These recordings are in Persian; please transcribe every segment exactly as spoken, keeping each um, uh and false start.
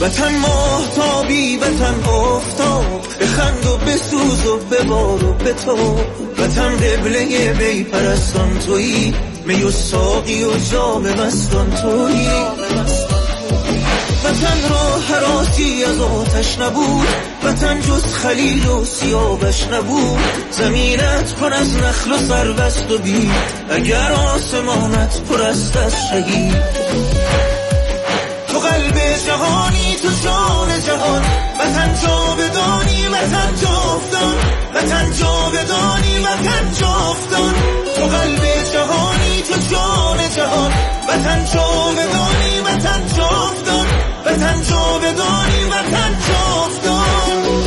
وطن ماهتابی، وطن آفتاب، بخند و بسوز و ببار و بتاب. وطن قبله بی پرستان تویی، می و ساقی و جام مستان تویی. وطن را هراسی از آتش نبود، وطن جز خلیل و سیابش نبود. زمینت پر از نخل و سربست و بید، اگر آسمانت پر است از شهید. تو قلب جهانی، تو جان جهان، وطن جاودانی، وطن جاودان، وطن جاودانی، وطن جاودان. تو قلب جهانی، تو جان جهان، وطن جاودانی، وطن جاودان، وطن جاودانی، وطن جاودان.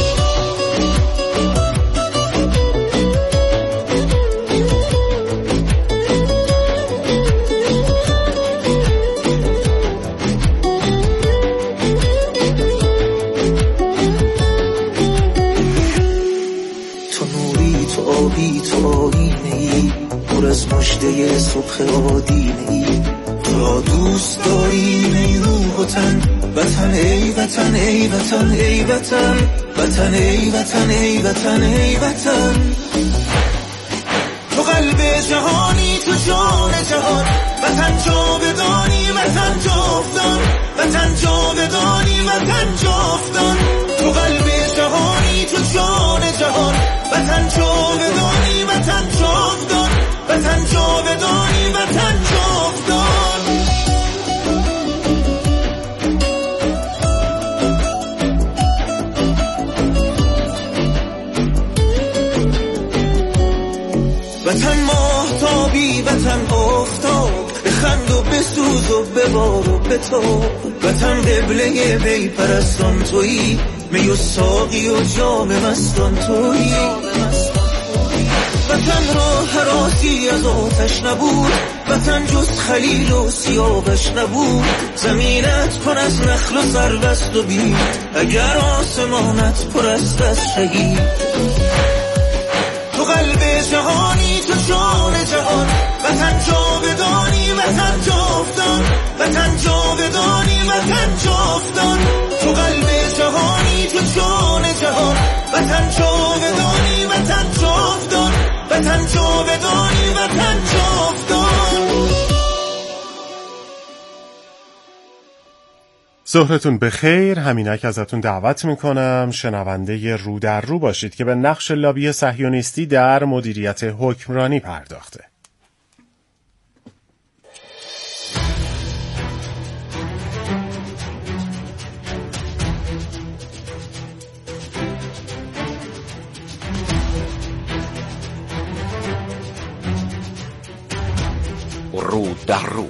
تو آینه ای پر از مژده صبح آدینه ای. تو را دوست داریم ای روح و تن، وطن ای وطن ای وطن ای وطن، وطن ای وطن ای وطن ای وطن. تو قلب جهانی، تو جان جهان، وطن جاودانی، وطن جاودان، وطن جاودانی، وطن جاودان. تو قلب جهانی، تو جان جهان، وطن جاودانی، وطن جاودان، وطن جاودانی، وطن جاودان. وطن ماهتابی، وطن آفتاب، بخند و بسوز و ببار و بتاب. وطن قبله بی پرستان تویی، می و ساقی و جام مستان تویی. وطن را هراسی از آتش نبود، وطن جز خلیل و سیابش نبود. زمینت پر از نخل و سربست و بید، اگر آسمانت پر است از شهید. تو قلب جهانی، تو جان جهان، وطن جاودانی، وطن جاودان، وطن جاودانی، وطن جاودان. تو قلب جهانی، تو جان جهان، وطن جاودانی، وطن جاودان، وطن جاودانی، وطن جاودان. ظهرتون بخیر. همینک ازتون دعوت میکنم شنونده رو در رو باشید که به نقش لابی صهیونیستی در مدیریت حکمرانی پرداخته. رو در رو.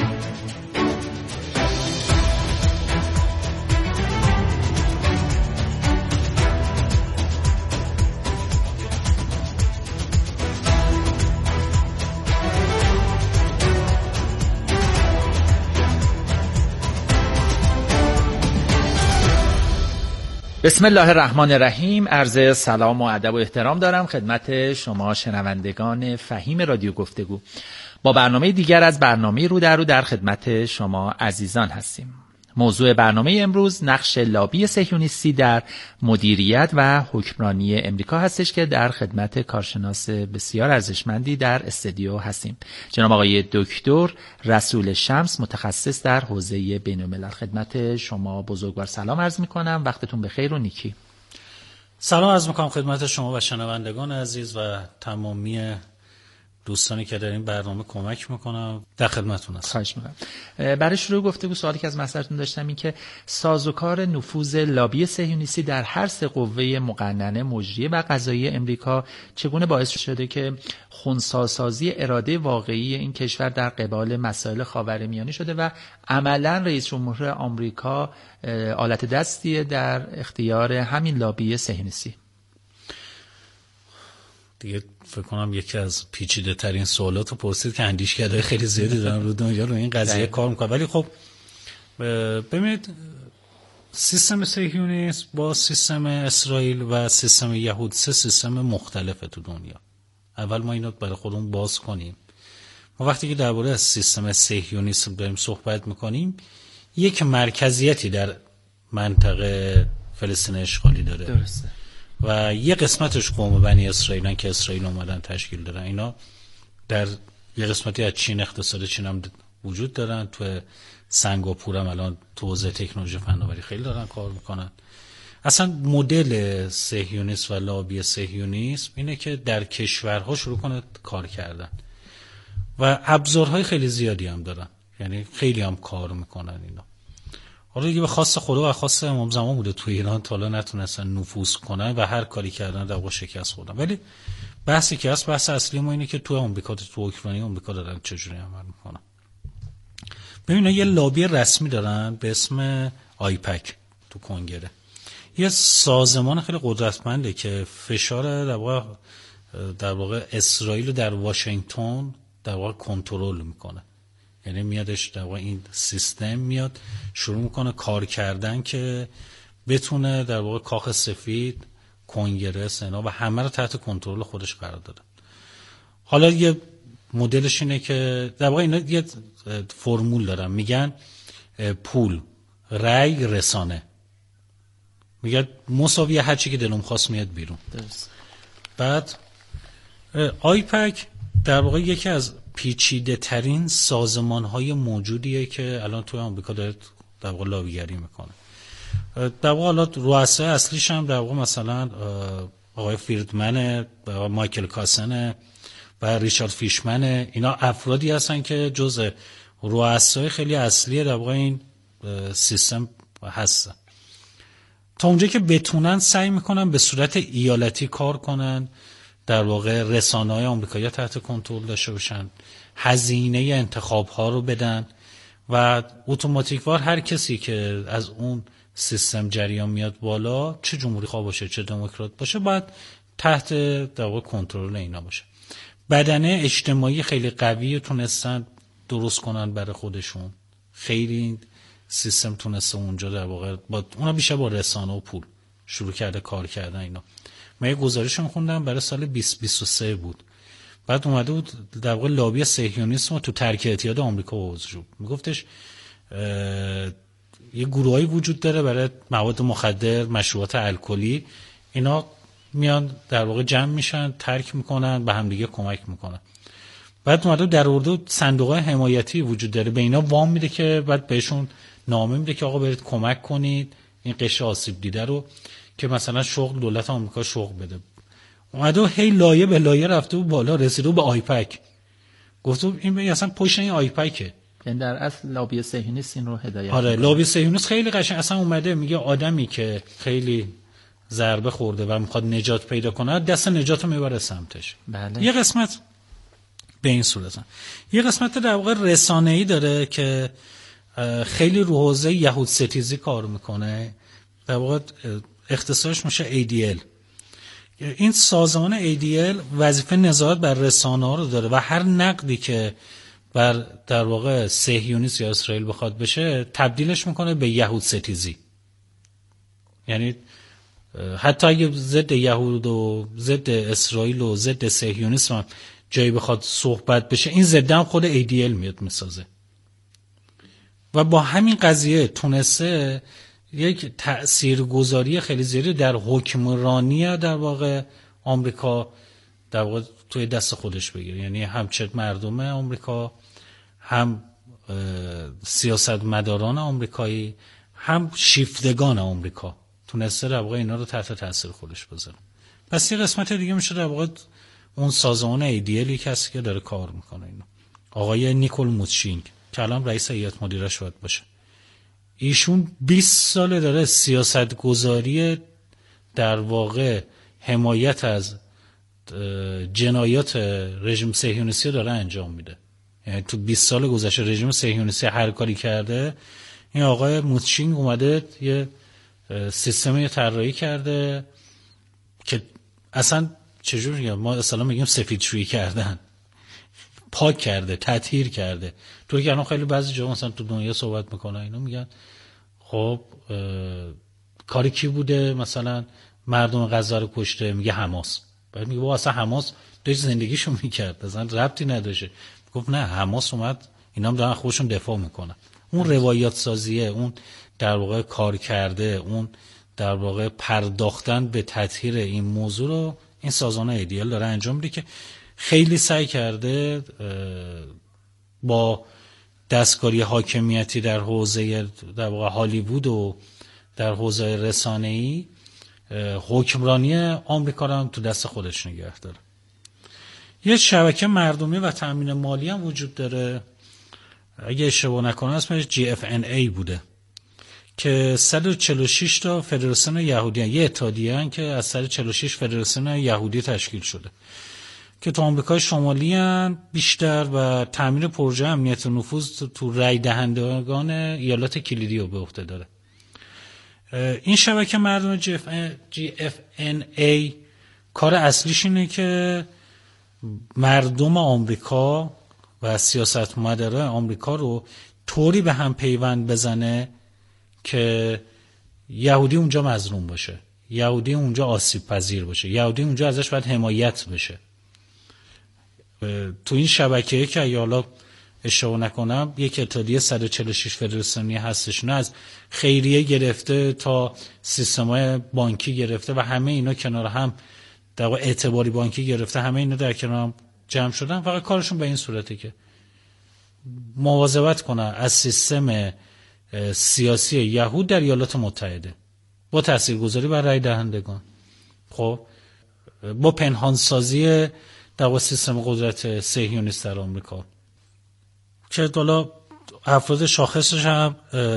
بسم الله الرحمن الرحیم. عرض سلام و ادب و احترام دارم خدمت شما شنوندگان فهیم رادیو گفتگو. با برنامه دیگر از برنامه رو در رو در خدمت شما عزیزان هستیم. موضوع برنامه امروز نقش لابی صهیونیستی در مدیریت و حکمرانی امریکا هستش که در خدمت کارشناس بسیار ارزشمندی در استودیو هستیم. جناب آقای دکتر رسول شمس، متخصص در حوزه بین‌الملل. خدمت شما بزرگوار سلام عرض می‌کنم. وقتتون بخیر و نیکی. سلام عرض می‌کنم خدمت شما و شنوندگان عزیز و تمامی دوستانی که در این برنامه کمک میکنم. در خدمتتون هستم. خواهش میکنم. برای شروع گفتگو سوالی که از مطرحتون داشتم این که سازوکار نفوذ لابی صهیونیستی در هر سه قوه مقننه مجریه و قضایی امریکا چگونه باعث شده که خنثی‌سازی اراده واقعی این کشور در قبال مسائل خاورمیانه شده و عملاً رئیس جمهور آمریکا آلت دستی در اختیار همین لابی صهیونیستی؟ دیگه فکر کنم یکی از پیچیده ترین سوالات رو پرسید که اندیشکدهای خیلی زیادی دارن رو دنیا رو این قضیه کار میکنن. ولی خب ببینید، سیستم صهیونیسم با سیستم اسرائیل و سیستم یهود سه سیستم مختلفه تو دنیا. اول ما اینو برای خودمون باز کنیم. ما وقتی که درباره سیستم صهیونیسم داریم صحبت میکنیم، یک مرکزیتی در منطقه فلسطین اشغالی داره. درسته. و یه قسمتش قوم بنی اسرائیلن که اسرائیل اومدن تشکیل دادن. اینا در یه قسمتی از چین، اقتصاد چین هم وجود دارن. تو سنگاپور هم الان تو حوزه تکنولوژی فناوری خیلی دارن کار میکنن. اصلا مدل صهیونیسم و لابی صهیونیسم اینه که در کشورها شروع کنه کار کردن و ابزارهای خیلی زیادی هم دارن، یعنی خیلی هم کار میکنن اینا. حالا دیگه به خواست خدا و خواست امام زمان بوده تو ایران تا حالا نتونستن نفوذ کنن و هر کاری کردن در واقع شکست خوردن. ولی بحثی که هست، بحث اصلی ما اینه که تو آمریکا، تو اوکراین آمریکا دارن چجوری عمل میکنن. ببینید یه لابی رسمی دارن به اسم آیپک تو کنگره. یه سازمان خیلی قدرتمنده که فشار در واقع در واقع اسرائیل در واشنگتن در واقع کنترل میکنه. یعنی میادش در واقع این سیستم میاد شروع میکنه کار کردن که بتونه در واقع کاخ سفید، کنگره، سنا و همه رو تحت کنترل خودش قرار داده. حالا یه مدلش اینه که در واقع اینا یه فرمول دارن، میگن پول، رأی، رسانه. میگن مساوی هر چی که دلم خواست میاد بیرون. درست. بعد آیپک در واقع یکی از پیچیده ترین سازمان های موجودیه که الان توی آمریکا داره در واقع لابیگری میکنه. در واقع حالا رؤسای اصلیش هم در واقع مثلا آقای فریدمن، مایکل کاسن و ریچارد فیشمن، اینا افرادی هستن که جزء رؤسای خیلی اصلی در واقع این سیستم هستن. تا اونجایی که بتونن سعی میکنن به صورت ایالتی کار کنن، در واقع رسانه‌های آمریکایی تحت کنترل داشته باشن، هزینه انتخاب ها رو بدن و اتوماتیکوار هر کسی که از اون سیستم جریان میاد بالا، چه جمهوری خواه باشه چه دموکرات باشه، باید تحت در واقع کنترل اینا باشه. بدنه اجتماعی خیلی قوی تونستن درست کنن برای خودشون. خیلی سیستم تونسته اونجا در واقع با اونا بیشتر با رسانه و پول شروع کرده کار کردن اینا. من یه گزارشون خوندم برای سال بیست بیست و سه بود. بعد اومده بود در واقع لابی صهیونیسم تو ترک اتحاد آمریکا وجود. میگفتش یه گروهایی وجود داره برای مواد مخدر، مشروبات الکلی، اینا میان در واقع جمع میشن، ترک میکنن، به هم دیگه کمک میکنن. بعد اومده در اردو صندوق حمایتی وجود داره، به اینا وام میده که بعد بهشون نامه میده که آقا برید کمک کنید این قشر آسیب دیده رو، که مثلا شغل دولت آمریکا شغل بده. اومده هی لایه به لایه رفته و بالا رسیده به آیپک. گفتم این اصلا پشت این آیپکه. یعنی در اصل لابی صهیونیست این رو هدایت. آره لابی صهیونیست خیلی قشنگ اصلا اومده میگه آدمی که خیلی ضربه خورده و میخواد نجات پیدا کنه، دست نجات رو میبره سمتش. بله. یه قسمت به این صورت، یه قسمت در واقع رسانه‌ای داره که خیلی رو حوزه یهود ستیزی کار میکنه. در واقع اختصارش میشه ای دی ال. این سازمان ای دی ال وظیفه نظارت بر رسانه‌ها رو داره و هر نقدی که بر در واقع صهیونیسم یا اسرائیل بخواد بشه تبدیلش میکنه به یهود ستیزی. یعنی حتی اگه ضد یهود و ضد اسرائیل و ضد صهیونیسم جایی بخواد صحبت بشه، این ضد هم خود ای دی ال میاد میسازه. و با همین قضیه تونسته یک تاثیرگذاری خیلی زیادی در حکمرانی در واقع آمریکا در واقع توی دست خودش بگیره. یعنی هم چه مردم آمریکا، هم سیاستمداران آمریکایی، هم شیفتگان آمریکا تونسته در واقع اینا رو تحت تاثیر خودش بذاره. پس یه قسمت دیگه میشه در واقع اون سازمان ای دی ال کسی که داره کار میکنه اینا. آقای نیکول موتشینگ که الان رئیس هیئت مدیره شده باشه، ایشون بیست سال داره سیاست گذاری در واقع حمایت از جنایات رژیم صهیونیستی داره انجام میده. یعنی تو بیست سال گذشته رژیم صهیونیستی هر کاری کرده، این آقای موتشینگ اومده یه سیستمی طراحی کرده که اصلا چجوری میگم، ما اصلا میگیم سفیدشویی کردن، پاک کرده، تطهیر کرده. تو که الان خیلی بعضی جا مثلا تو دنیا صحبت میکنن اینا میگن خب کاری کی بوده، مثلا مردم غزه رو کشته، میگه حماس. بعد میگه با اصلا حماس داشت زندگیشو میکرد، اصلا ربطی نداشته. گفت نه، حماس اومد اینا هم دارن خودشون دفاع میکنن. اون روایات سازیه، اون در واقع کار کرده، اون در واقع پرداختن به تطهیر این موضوع رو این سازمان ایدیال داره انجام میده که خیلی سعی کرده با دستکاری حاکمیتی در حوزه در واقع هالیوود و در حوزه رسانه‌ای حکمرانی آمریکا رو هم تو دست خودش نگه داره. یه شبکه مردمی و تامین مالی هم وجود داره، اگه اشتباه نکنم اسمش جی اف ان ای بوده که صد و چهل و شش تا فدراسیون یهودی هن. یه اتحادیه هن که از صد و چهل و شش فدراسیون یهودی تشکیل شده که تو آمریکای شمالی هن بیشتر و تامین پروژه امنیت و نفوذ تو رای دهندگان ایالات کلیدی رو به عهده داره. این شبکه مردم جی اف ان ای کار اصلیش اینه که مردم آمریکا و سیاستمداران آمریکا رو طوری به هم پیوند بزنه که یهودی اونجا مظلوم باشه، یهودی اونجا آسیب پذیر باشه، یهودی اونجا ازش باید حمایت بشه. تو این شبکه که حالا اشتباه نکنم یک اتحادیه صد و چهل و شش فدراسیونی هستش، نه از خیریه گرفته تا سیستم‌های بانکی گرفته و همه اینا کنار هم در واقع اعتباری بانکی گرفته، همه اینا در کنار هم جمع شدن. فقط کارشون به این صورته که مواظبت کنن از سیستم سیاسی یهود در ایالات متحده با تاثیرگذاری بر رای دهندگان، خب با پنهانسازی در واقع سیستم قدرت صهیونیست در آمریکا که حالا افراد شاخصش هم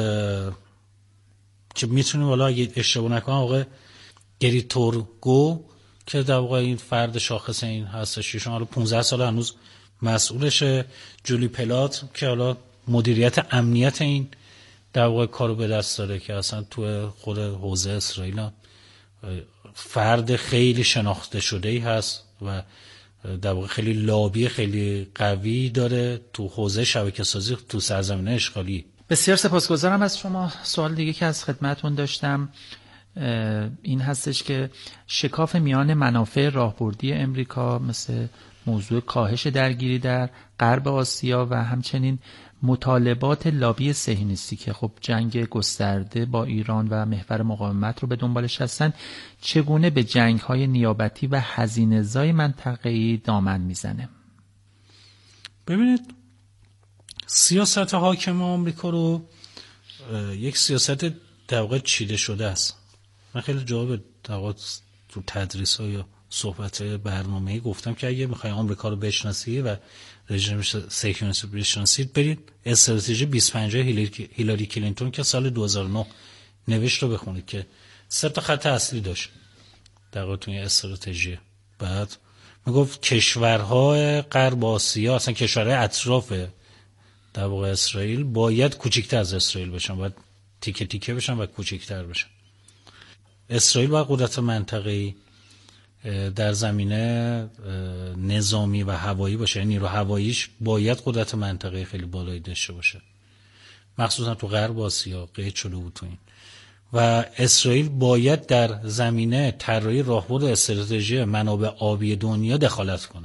که میتونیم حالا اگه اشتباه نکنم آقای گری تورگو که در واقع این فرد شاخص این هستش، ایشون حالا پانزده سال هنوز مسئولشه، جولی پلات که حالا مدیریت امنیت این در واقع کارو به دست داره که اصلا تو خود حوزه اسرائیل فرد خیلی شناخته شده‌ای هست و در واقع خیلی لابی خیلی قوی داره تو حوزه شبکه سازی تو سرزمینه اشغالی. بسیار سپاسگزارم از شما. سوال دیگه که از خدمتون داشتم این هستش که شکاف میان منافع راهبردی امریکا مثل موضوع کاهش درگیری در غرب آسیا و همچنین مطالبات لابی صهیونیستی که خب جنگ گسترده با ایران و محور مقاومت رو به دنبالش هستن چگونه به جنگ‌های نیابتی و هزینه‌زای منطقه‌ای دامن میزنه؟ ببینید سیاست حاکم آمریکا رو یک سیاست در واقع چیده شده است. من خیلی جواب در واقع تو تدریس‌ها یا صحبت برنامه‌ای گفتم که اگه می‌خواید آمریکا رو بشناسید و رژیم صهیونیستی بشناسید برید استراتژی بیست و پنج هیلاری کلینتون که سال دو هزار و نه نوشت رو بخونید که سه تا خط اصلی داشت در واقع توی استراتژی. بعد میگفت کشورهای غرب آسیا اصلا کشورهای اطراف در واقع اسرائیل باید کوچکتر از اسرائیل بشن، باید تیکه تیکه بشن و کوچکتر بشن. اسرائیل باید قدرت منطقه‌ای در زمینه نظامی و هوایی باشه، یعنی نیرو هواییش باید قدرت منطقه‌ای خیلی بالایی داشته باشه، مخصوصا تو غرب آسیا قید شده بود تو این. و اسرائیل باید در زمینه طراحی راهبرد استراتژی منابع آبی دنیا دخالت کنه.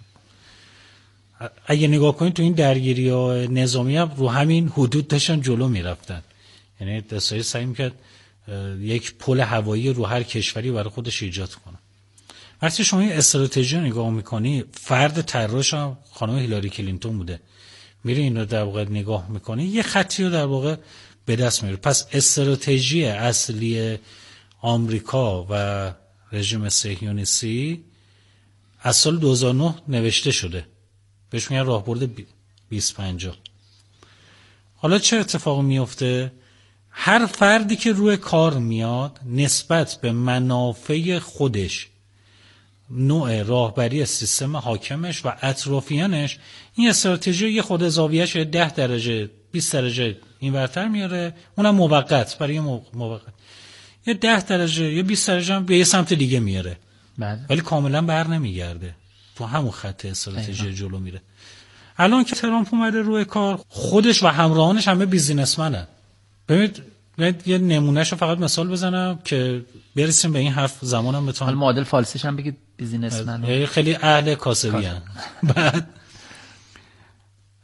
اگه نگاه کنید تو این درگیری‌های نظامی هم رو همین حدود داشتن جلو میرفتن، یعنی اسرائیل سعی می‌کرد یک پل هوایی رو هر کشوری برای خودش ایجاد کنه. وقتی شما این استراتژی رو نگاه میکنی فرد طراحش هم خانم هیلاری کلینتون بوده، میره این رو در واقع نگاه میکنی یه خطی رو در واقع به دست میاره. پس استراتژی اصلی آمریکا و رژیم صهیونیستی از سال دو هزار و نه نوشته شده، بهش میگن راهبرد بیست و پنجاه. حالا چه اتفاقی میفته؟ هر فردی که روی کار میاد نسبت به منافع خودش، نوع راهبری سیستم حاکمش و اطرافیانش این استراتژی یه خود زاویه‌اش ده درجه بیست درجه این ورتر میاره، اونم موقت برای موقت، یه ده درجه یا بیست درجه هم به یه سمت دیگه میاره بله. ولی کاملا بر نمیگرده، تو همون خط استراتژی جلو میره. الان که ترامپ اومده روی کار خودش و همراهانش همه بیزینسمنن. ببینید یه نمونهشو فقط مثال بزنم که برسیم به این حرف زمانم بتونم. حالا معادل فارسیش هم بگید بیزینسمن. خیلی اهل کاسبی ان. بعد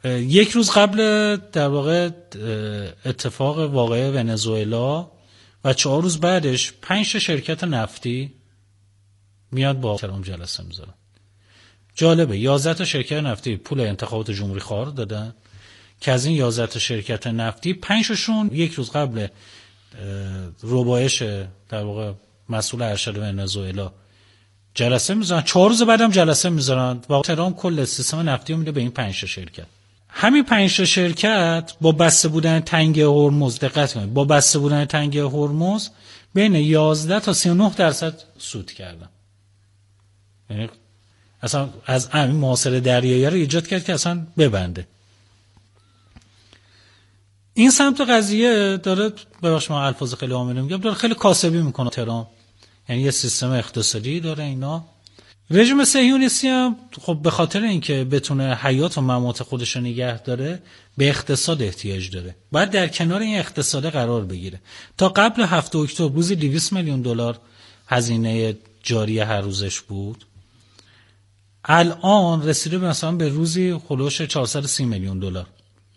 یک روز قبل در واقع اتفاق واقعه ونزوئلا و چهار روز بعدش پنج تا شرکت نفتی میاد با ترامپ جلسه میذارن. جالبه یازده تا شرکت نفتی پول انتخابات جمهوری خواه دادن که از این یازده تا شرکت نفتی پنج تاشون یک روز قبل ربایش در واقع مسئول ارشد ونزوئلا جلسه میذارن، چهار روز بعدم جلسه میذارن و ترامپ کل سیستم نفتی رو میده به این پنج تا شرکت. همین پنج تا شرکت با بسته بودن تنگه هرمز، دقت کنید، با بسته بودن تنگه هرمز بین یازده تا سی و نه درصد سود کردن. یعنی اصلا از همین محاصره دریایی رو ایجاد کرد که اصلا ببنده. این سمت قضیه داره، ببخشید من الفاظ خیلی عامیانه میگم، داره خیلی کاسبی میکنه ترامپ. یعنی یه سیستم اقتصادی داره اینا. رژیم صهیونیستی هم خب به خاطر اینکه بتونه حیات و ممات خودش رو نگه داره به اقتصاد احتیاج داره. باید در کنار این اقتصاد قرار بگیره. تا قبل هفت اکتبر روزی دویست میلیون دلار هزینه جاری هر روزش بود. الان رسیده به مثلا به روزی خلوش چهارصد و سی میلیون دلار.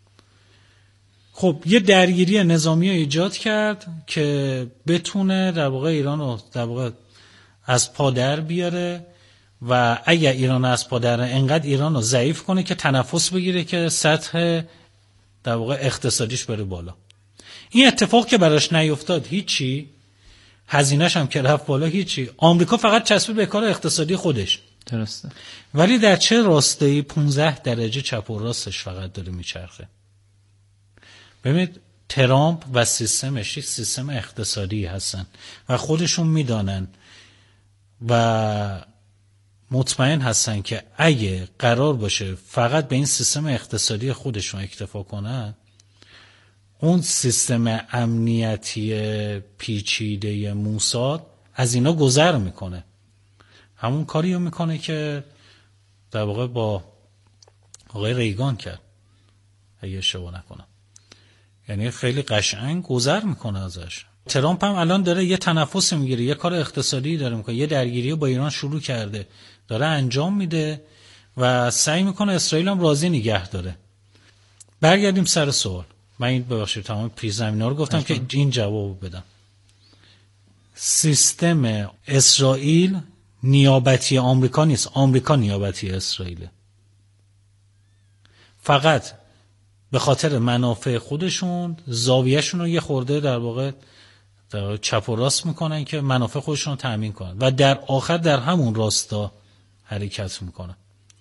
خب یه درگیری نظامی رو ایجاد کرد که بتونه در واقع ایران رو در واقع از پا در بیاره و اگر ایران از پا در انقدر ایران رو ضعیف کنه که تنفس بگیره که سطح در واقع اقتصادیش بره بالا. این اتفاق که براش نیفتاد هیچی، هزینه‌ش هم که رفت بالا هیچی. آمریکا فقط چسبید به کار اقتصادی خودش. درسته. ولی در چه راسته‌ای پانزده درجه چپ و راستش فقط داره میچرخه. ببینید ترامپ و سیستمش یک سیستم اقتصادی هستن و خودشون میدانن و مطمئن هستن که اگه قرار باشه فقط به این سیستم اقتصادی خودشون اکتفا کنن، اون سیستم امنیتی پیچیده موساد از اینا گذر میکنه. همون کاری رو میکنه که در واقع با آقای ریگان کرد اگه اشتباه نکنم. یعنی خیلی قشنگ گذر میکنه ازش. ترامپ هم الان داره یه تنفس میگیره، یه کار اقتصادی داره میکنه، یه درگیری با ایران شروع کرده، داره انجام میده و سعی میکنه اسرائیل هم راضی نگه داره. برگردیم سر سوال. من این ببخشید تمام پیش زمینا رو گفتم که این جواب بدم. سیستم اسرائیل نیابتی آمریکا نیست، آمریکا نیابتی اسرائیله. فقط به خاطر منافع خودشون زاویهشون رو یه خورده در واقع در چپ و راست میکنن که منافع خودشون رو تأمین کنن و در آخر در همون راستا حرکت میکنن.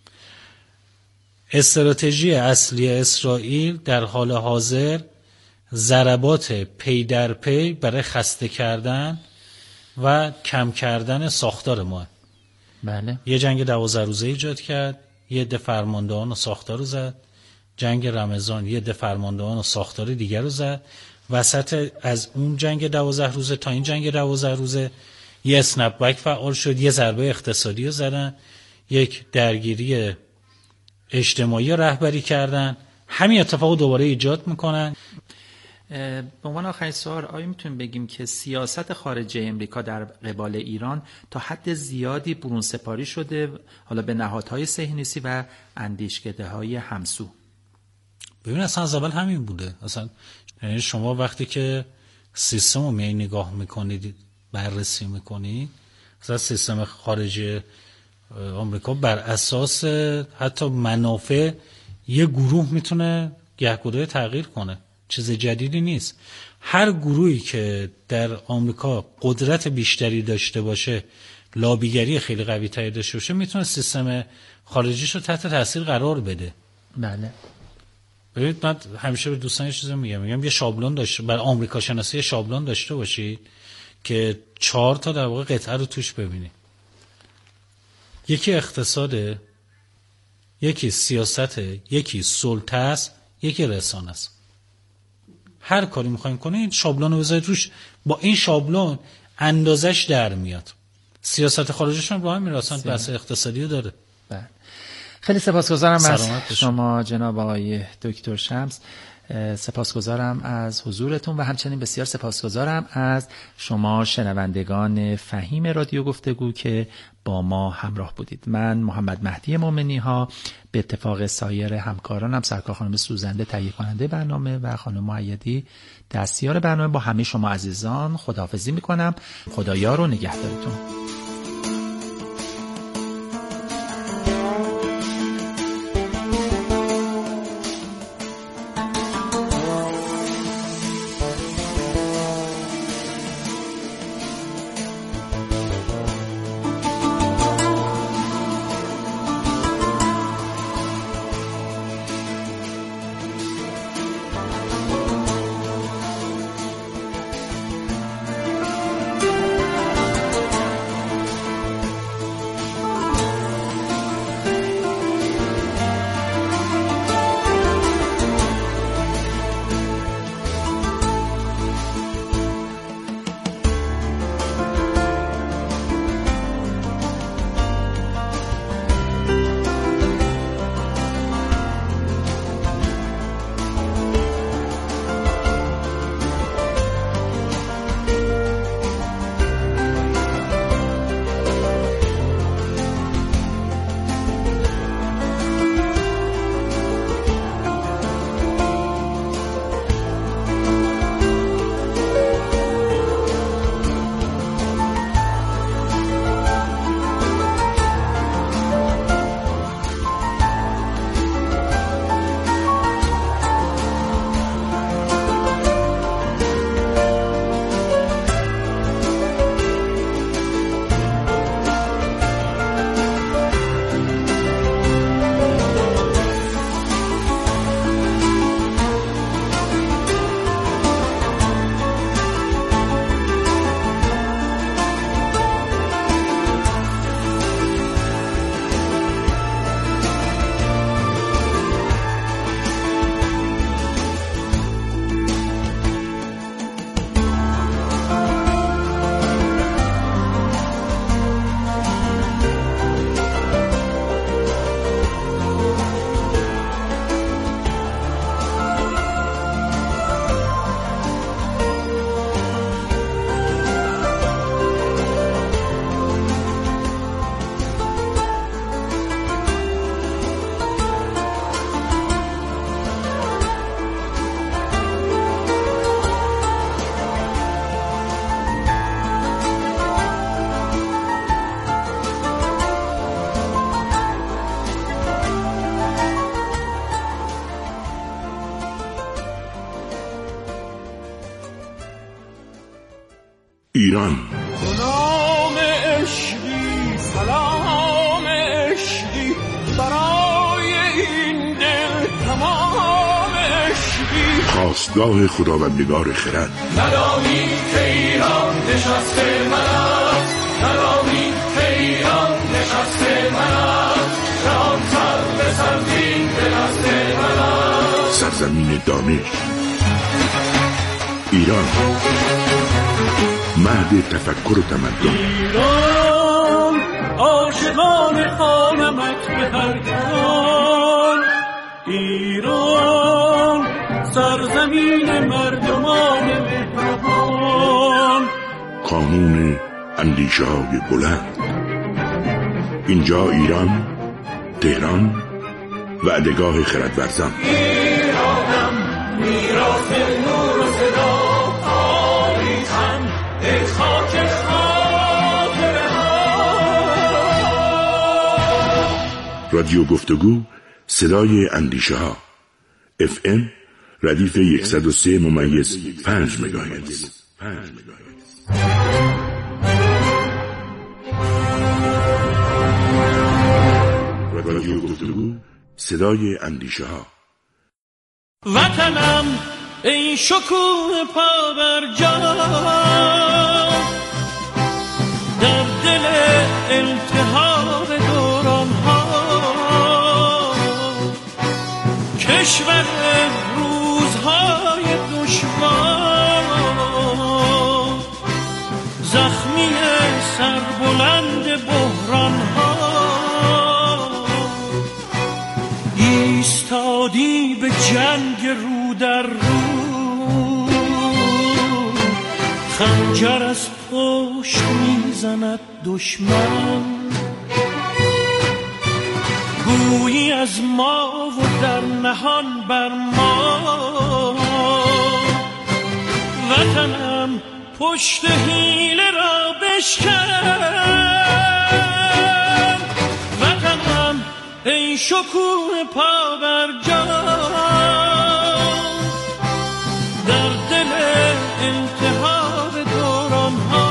استراتژی اصلی اسرائیل در حال حاضر ضربات پی در پی برای خسته کردن و کم کردن ساختار ما. بله. یه جنگ دوازده روزه ایجاد کرد، یه عده فرماندهان و ساختار رو زد. جنگ رمضان یه عده فرماندهان و ساختار دیگر رو زد. وسط از اون جنگ دوازده روزه تا این جنگ دوازده روزه یه اسنپ بک فعال شد، یه ضربه اقتصادی رو زدن، یک درگیری اجتماعی رهبری کردن. همین اتفاق دوباره ایجاد میکنن. به عنوان آخرین سوال، آیا میتونیم بگیم که سیاست خارجی امریکا در قبال ایران تا حد زیادی برون سپاری شده حالا به نهادهای صهیونیستی و اندیشکده‌های همسو؟ ببین اصلا از اول همین بوده. اصلا یعنی شما وقتی که سیستم رو می نگاه میکنید، بررسی میکنید، اصلا سیستم خارجی آمریکا بر اساس حتی منافع یه گروه میتونه گهگداری تغییر کنه. چیز جدیدی نیست. هر گروهی که در آمریکا قدرت بیشتری داشته باشه، لابیگری خیلی قوی تری داشته باشه، میتونه سیستم خارجیش رو تحت تاثیر قرار بده. بله. ببینید من همیشه به دوستان یه چیزی میگم، میگم یه شابلون داشته برای آمریکا شناسی، یه شابلون داشته باشید که چهار تا در واقع قطعه رو توش ببینید. یکی اقتصاده، یکی سیاسته، یکی سلطه است، یکی رسانه است. هر کاری میخواین کنید این شابلون رو بذارید روش، با این شابلون اندازش در میاد. سیاست خارجیش هم با هم میرسن، بحث اقتصادی رو داره. بله. خیلی سپاسگزارم از شما جناب آقای دکتر شمس. سپاسگزارم از حضورتون و همچنین بسیار سپاسگزارم از شما شنوندگان فهیم رادیو گفتگو که با ما همراه بودید. من محمد مهدی مومنی ها به اتفاق سایر همکارانم، سرکار خانم سوزنده تهیه کننده برنامه و خانم مؤیدی دستیار برنامه، با همه شما عزیزان خداحافظی میکنم. خدایار و نگهدارتون. ایران سلام عشقی سلام عشقی برای این دل تمام عشقی خواستگاه خداوندگار خرد ندانی که ایران نشسته من است ندانی که ایران نشسته من است رام سر به سرزین به دست من است سرزمین دانش ایران مهد تفکر و تمدن ایران عاشقان خانمت به هر جهان ایران سرزمین مردمان مهربان کانون اندیشه های بلند اینجا ایران تهران وعدگاه خردورزان ایرانم میراث نور و صدا تاریخم ای خاک خاطره ها رادیو گفتگو صدای اندیشه ها اف ام ردیف صد و سه ممیز پنج مگاهرتز رادیو گفتگو صدای اندیشه ها وطنم ای شکوه پا بر جا در دل التهاب دوران ها کشور روزهای دشوار زخمی سربلند بحران ها ایستادی به جنگ رود در رو خنجر از پشت میزند دشمن، گویی از ما و در نهان بر ما. وطنم پشت حیله را بشکن، وطنم ای شکوه پا بر جا، در دل التهاب دوران ها.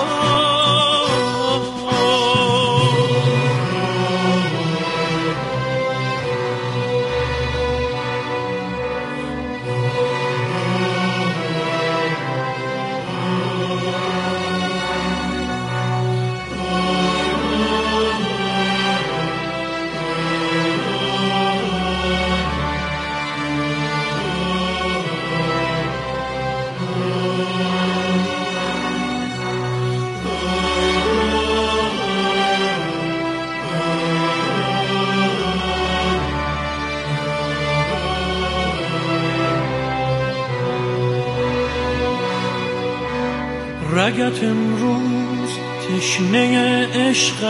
رگت امروز تشنه عشق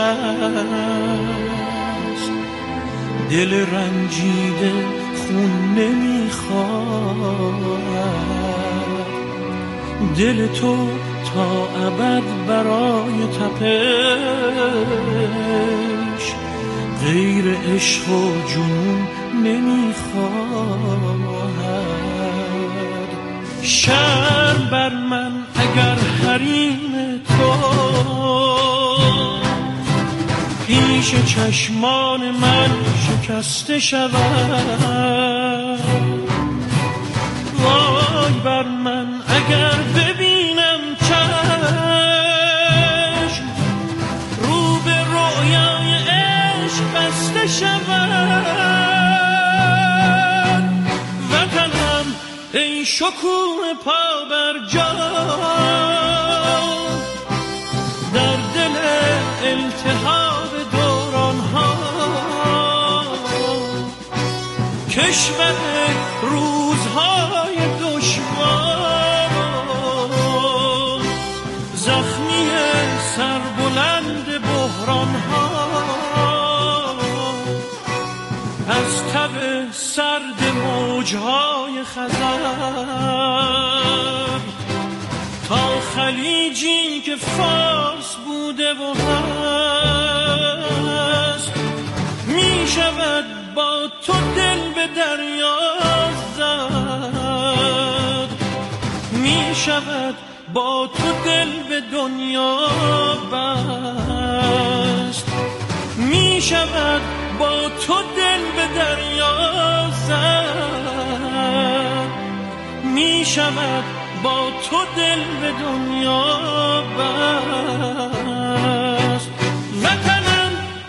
است، دل رنجیده خون نمیخواد. دل تو تا ابد برای تپش غیر عشق و جنون نمیخواد. شرم بر من اگر حریم تو پیش چشمان من شکسته شود. وای بر من اگر ببینم چشم رو به رویای عشق بسته شود. وطنم ای شکوه پا بر جا، در دل التهاب دوران ها. کشور روزهای دشوار، زخمی سربلند بحران ها. از تب سرد موجهای خزر تا خلیجی که فارس بوده و هست، می شود با تو دل به دریا زد، می شود با تو دل به دنیا بست، می شود با تو دل به دریا زد، می شود با تو دل به دنیا بست. وطنم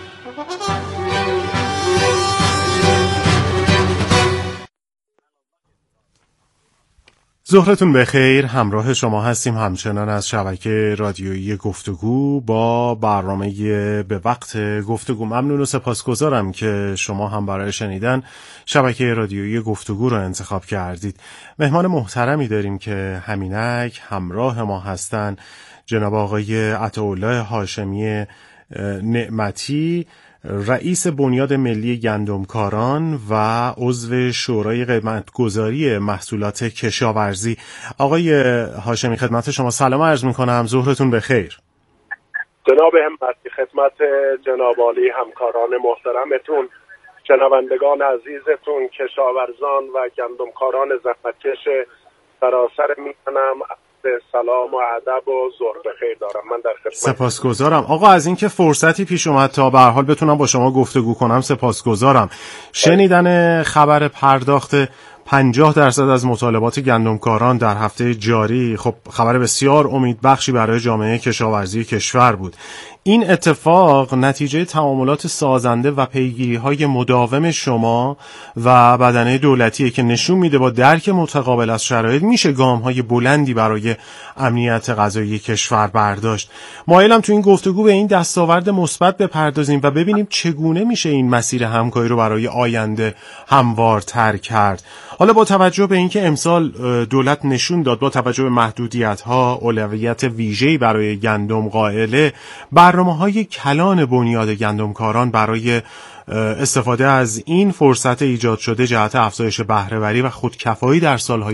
ظهرتون بخیر. همراه شما هستیم همچنان از شبکه رادیویی گفتگو با برنامه به وقت گفتگو. ممنون و سپاسگزارم که شما هم برای شنیدن شبکه رادیویی گفتگو رو انتخاب کردید. مهمان محترمی داریم که همینک همراه ما هستن، جناب آقای عطاالله هاشمی نعمتی، رئیس بنیاد ملی گندمکاران و عضو شورای قیمتگذاری محصولات کشاورزی. آقای هاشمی خدمت شما سلام عرض میکنم، ظهرتون بخیر. جناب همتی، خدمت جناب عالی همکاران محترمتون، شنوندگان عزیزتون، کشاورزان و گندمکاران زحمتکش سراسر میکنم سلام و ادب و ظهر بخیر دارم. من در خدمت. سپاسگزارم آقا از اینکه فرصتی پیش اومد تا به هر حال بتونم با شما گفتگو کنم. سپاسگزارم. شنیدن خبر پرداخت پنجاه درصد از مطالبات گندمکاران در هفته جاری خب خبر بسیار امیدبخشی برای جامعه کشاورزی کشور بود. این اتفاق نتیجه تعاملات سازنده و پیگیری‌های مداوم شما و بدنه دولتیه که نشون میده با درک متقابل از شرایط میشه گام‌های بلندی برای امنیت غذایی کشور برداشت. مایلم تو این گفتگو به این دستاورد مثبت بپردازیم و ببینیم چگونه میشه این مسیر همکاری رو برای آینده هموارتر کرد. حالا با توجه به اینکه امسال دولت نشون داد با توجه به محدودیت‌ها اولویت ویژه‌ای برای گندم قائله، برنامه‌های کلان بنیاد گندمکاران برای استفاده از این فرصت ایجاد شده جهت افزایش بهره‌وری و خودکفایی در سال‌های